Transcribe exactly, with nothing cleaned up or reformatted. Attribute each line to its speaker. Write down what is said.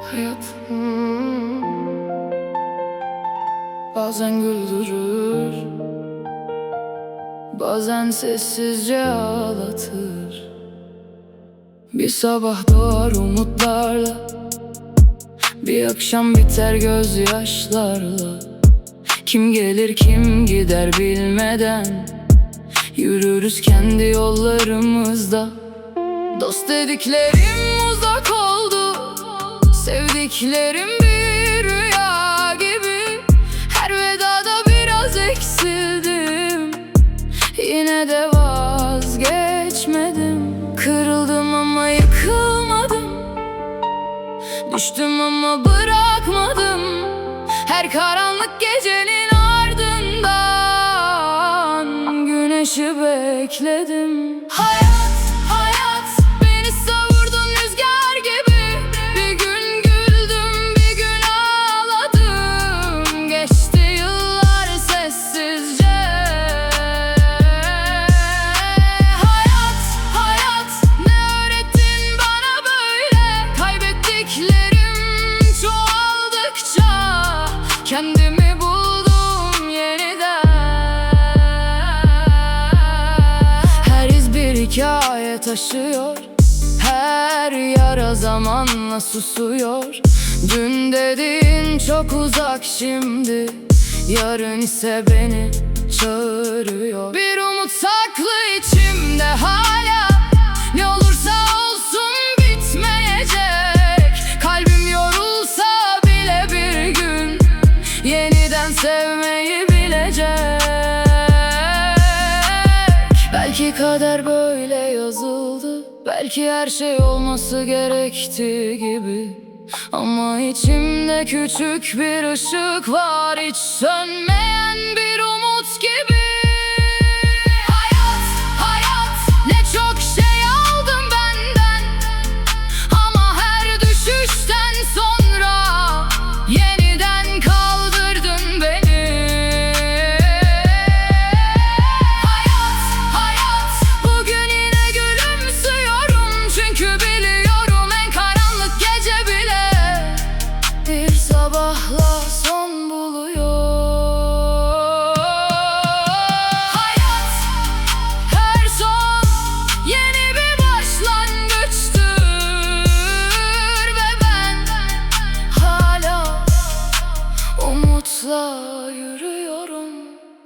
Speaker 1: Hayat hmm, bazen güldürür, bazen sessizce ağlatır. Bir sabah doğar umutlarla, bir akşam biter gözyaşlarla. Kim gelir kim gider bilmeden yürürüz kendi yollarımızda. Dost dediklerim uzak oldu, sevdiklerim bir rüya gibi. Her vedada biraz eksildim, yine de vazgeçmedim. Kırıldım ama yıkılmadım, düştüm ama bırakmadım. Her karanlık gecenin ardından güneşi bekledim. Hayat, hayat, beni savurdun rüzgar gibi. Bir gün güldüm, bir gün ağladım. Geçti yıllar sessizce. Hayat, hayat, ne öğrettin bana böyle? Kaybettiklerim çoğaldıkça kendimi buldum yeniden. Her iz bir hikaye taşıyor, her yara zamanla susuyor. Dün dediğin çok uzak şimdi, yarın ise beni çağırıyor. Bir umut saklı içimde hala, ne olursa olsun bitmeyecek. Kalbim yorulsa bile bir gün yeniden sevmeyi bilecek. Belki kader böyle yazıldı, belki her şey olması gerektiği gibi. Ama içimde küçük bir ışık var, hiç sönmeyen bir umut gibi.